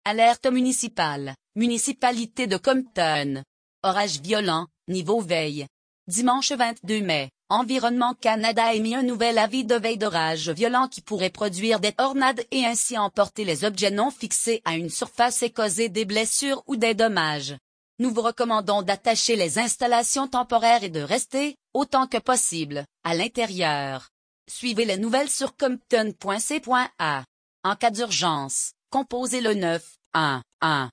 Alerte municipale. Municipalité de Compton. Orage violent, niveau veille. Dimanche 22 mai, Environnement Canada a émis un nouvel avis de veille d'orage violent qui pourrait produire des tornades et ainsi emporter les objets non fixés à une surface et causer des blessures ou des dommages. Nous vous recommandons d'attacher les installations temporaires et de rester, autant que possible, à l'intérieur. Suivez les nouvelles sur compton.c.a. En cas d'urgence, composez le 911.